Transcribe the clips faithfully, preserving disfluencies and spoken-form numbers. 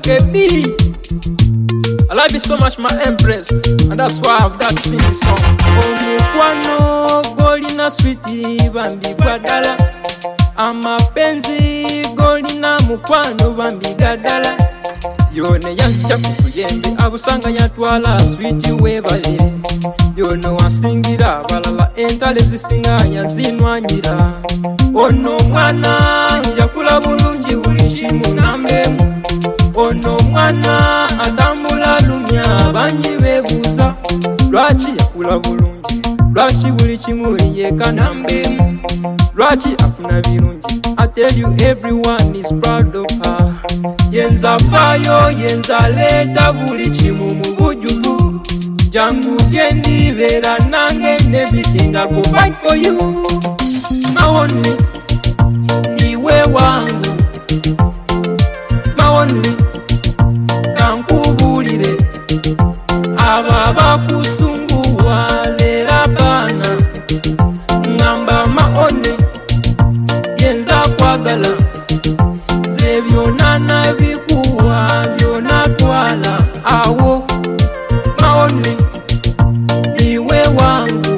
K B. I love you so much, my empress, and that's why I've got to sing this song. Omukwano golina sweetie bambi gwadala, amapenzi golina mukwano bambi gadala. Yone yansicha kukuyembe abusanga yatwala sweetie webalire. Yone wasingira balala entale zisinganya zinwanyira. Ono mwana yakula bulungi buli kimu nambemu. Ono mwana atambula lumya banyi bebuuza lwaki yakula bulungi, lwaki buli kimu yeka nambemu, lwaki afuna birungi. I tell you everyone is proud of her. Yenza fayo yenza leta buli kimu mu bujuvu. Jangu gendi vera nange and everything I go fight for you. My only niwe wangu, my only kankubulire aba bakusunguwa lera bana ngamba maoni yenza kwagala ze byona nabikuwa byona twala awo maoni niwe wangu,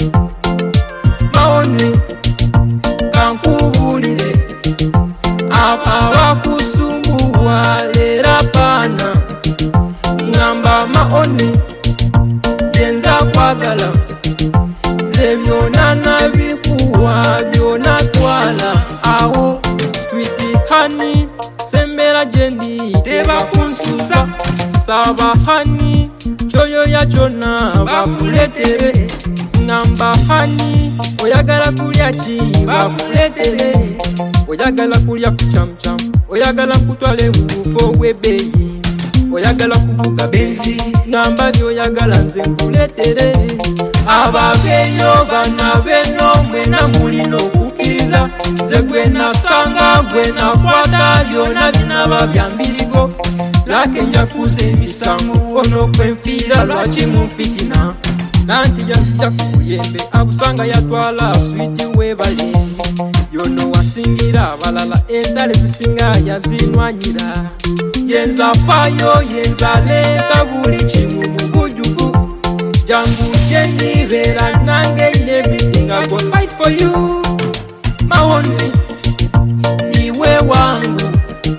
maoni kankubulire aba bakusunguwa lera bana ngamba maoni yenza kwagala ze byona nabikuwa byona twala awo. Sweetie honey sembera jendi teba kunsuza, saba honey choyo ya jona bakuletere. Ngamba honey oyagala kulya ki bakuletere, oyagala kulya kuchamcham, oyagala kutwale mufo gwebeyi, oyagala kuvuga benzi, ngamba byoyagala nze nkuletere. Ababeyo bana beno mwena mulino okukiriza, nze gwe nasanga gwe nakwata byona binaba byambirigo. Lake njakuza emisango ono kwenfiira lwaki mumfitina, nanti yansicha kukuyembe abusanga yatwala sweetie webale. Yono wasingira balala entale zisinga yazinwanyira. Yenza fayo yenza leta buli kimu mu bujuvu. Jangu jenyi vera nange in everything I go fight for you. Maoni niwe wangu,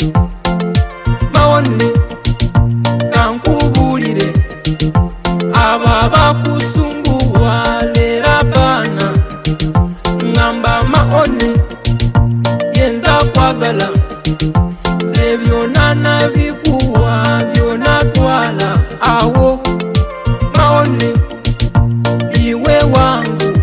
maoni kankubulire aba bakusunguwa lera bana ngamba maoni yenza kwagala ze byona nabikuwa byona twala awo. Maoni niwe wangu,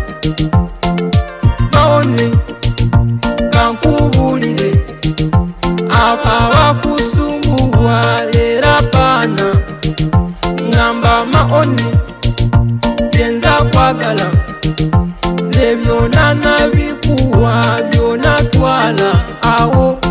maoni kankubulire aba bakusunguwa lera bana ngamba maoni yenza kwagala ze byona nabikuwa byona twala awo.